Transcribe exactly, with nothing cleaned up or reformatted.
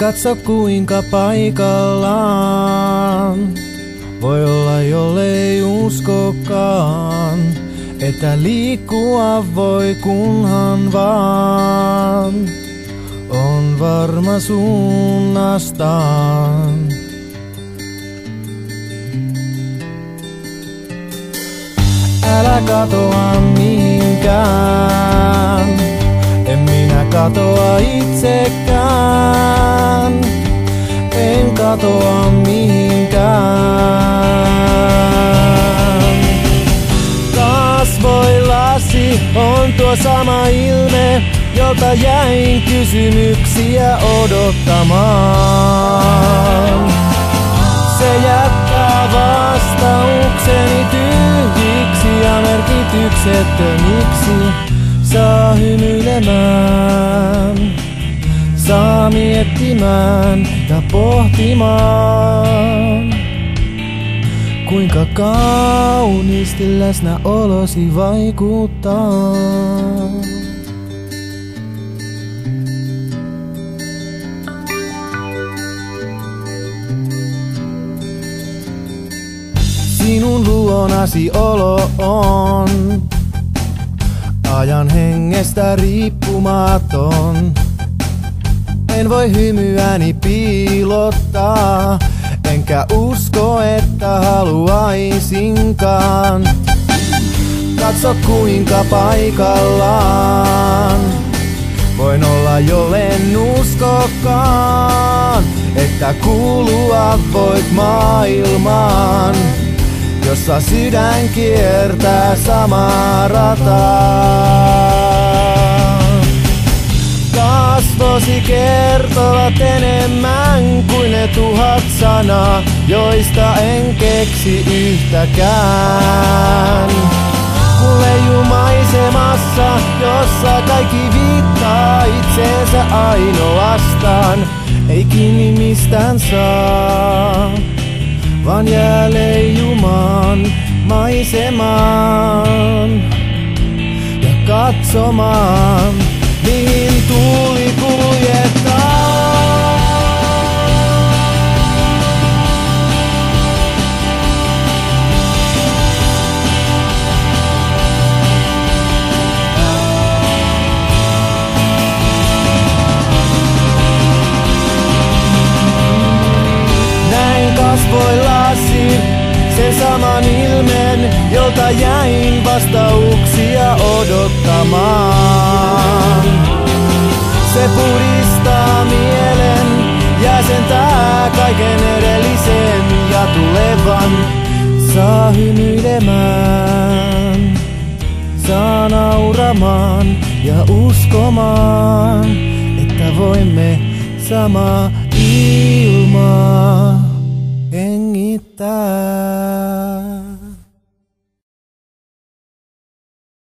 Katso kuinka paikallaan voi olla, jollei uskokaan, että liikkua voi kunhan vaan on varma suunnastaan. Älä katoa mihinkään, en minä katoa itsekään, en katoa mihinkään. Kasvoillasi on tuo sama ilme, jolta jäin kysymyksiä odottamaan. Se jättää vastaukseni tyhjiksi ja merkityksettömiksi. Saa hymyilemään, saa miettimään ja pohtimaan, kuinka kauniisti läsnäolosi vaikuttaa. Sinun luonasi olo on ajan hengestä riippumaton. En voi hymyäni piilottaa, enkä usko, että haluaisinkaan. Katso kuinka paikallaan voin olla, jollen uskokaan, että kuulua voit maailmaan, jossa sydän kiertää samaa rataa. Kasvosi kertovat enemmän kuin ne tuhat sanaa, joista en keksi yhtäkään. Kun leijuu maisemassa, jossa kaikki viittaa itseensä ainoastaan, ei kiinni mistään saa, vaan jää leijumaan maisemaan ja katsomaan, mihin tuuli kuljettaa. Näin kasvoillasi sen saman ilmen, jolta jäin vastauksia odottamaan. Se puhdistaa mielen, jäsentää kaiken edellisen ja tulevan. Saa hymyilemään, saa nauramaan ja uskomaan, että voimme samaa ilmaa hengittää.